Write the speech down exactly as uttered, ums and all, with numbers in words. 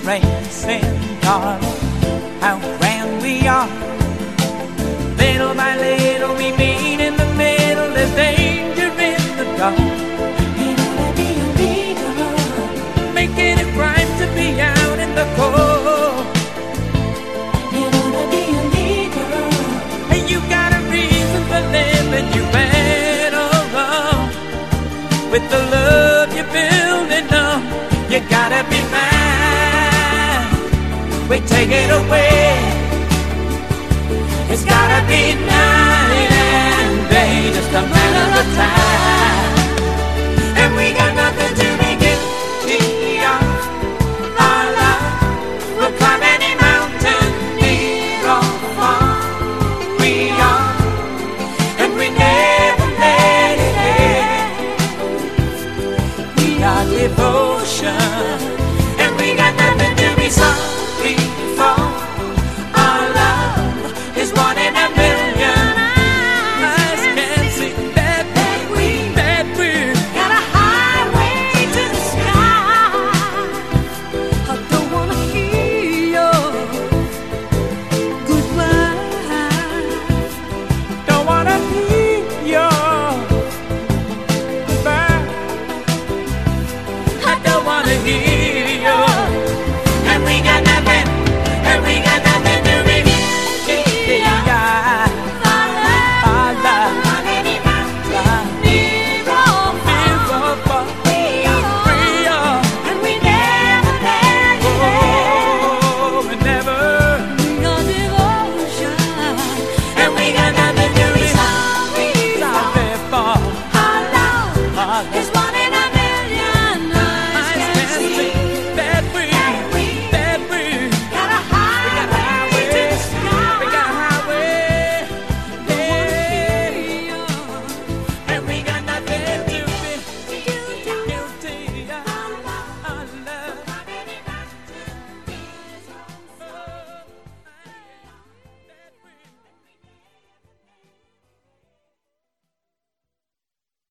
racing cars, how grand we are. Little by little we meet in the middle, there's danger in the dark. You wanna be a leader, making it right to be out in the cold. You wanna be a leader, and you got a reason for living, you better run with the love you're building up. You gotta be mine, we take it away. It's gotta be night and day, just a matter of time.